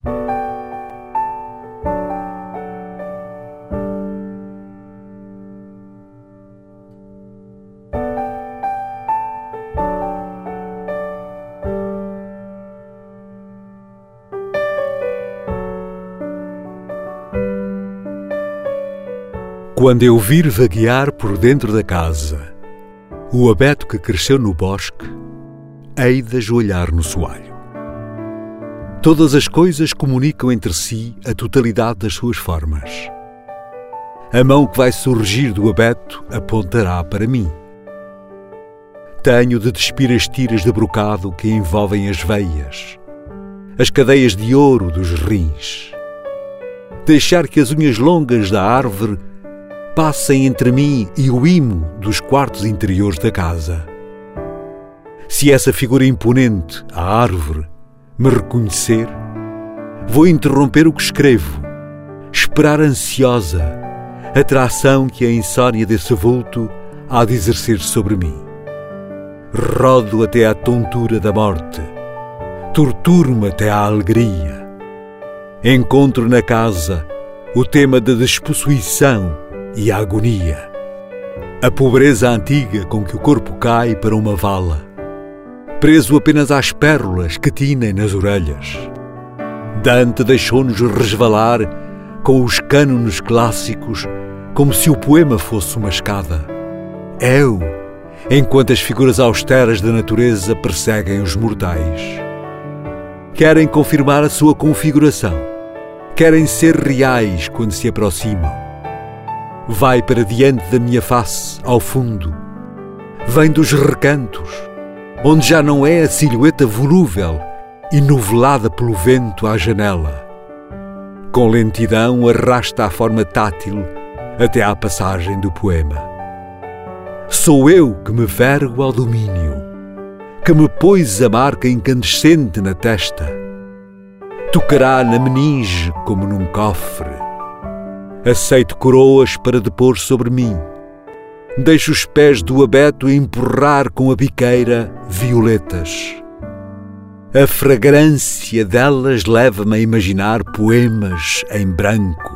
Quando eu vir vaguear por dentro da casa o abeto que cresceu no bosque, hei de ajoelhar no soalho. Todas as coisas comunicam entre si a totalidade das suas formas. A mão que vai surgir do abeto apontará para mim. Tenho de despir as tiras de brocado que envolvem as veias, as cadeias de ouro dos rins. Deixar que as unhas longas da árvore passem entre mim e o imo dos quartos interiores da casa. Se essa figura imponente, a árvore, me reconhecer, vou interromper o que escrevo, esperar ansiosa a tração que a insônia desse vulto há de exercer sobre mim. Rodo até à tontura da morte, torturo-me até à alegria. Encontro na casa o tema da despossuição e a agonia, a pobreza antiga com que o corpo cai para uma vala, preso apenas às pérolas que tinem nas orelhas. Dante deixou-nos resvalar com os cânones clássicos como se o poema fosse uma escada. Eu, enquanto as figuras austeras da natureza perseguem os mortais. Querem confirmar a sua configuração, querem ser reais quando se aproximam. Vai para diante da minha face, ao fundo. Vem dos recantos, onde já não é a silhueta volúvel e novelada pelo vento à janela. Com lentidão arrasta a forma tátil até à passagem do poema. Sou eu que me vergo ao domínio, que me pôs a marca incandescente na testa. Tocará na meninge como num cofre. Aceito coroas para depor sobre mim. Deixo os pés do abeto empurrar com a biqueira violetas. A fragrância delas leva-me a imaginar poemas em branco.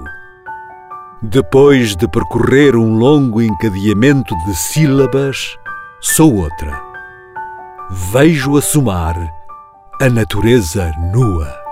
Depois de percorrer um longo encadeamento de sílabas, sou outra. Vejo assomar a natureza nua.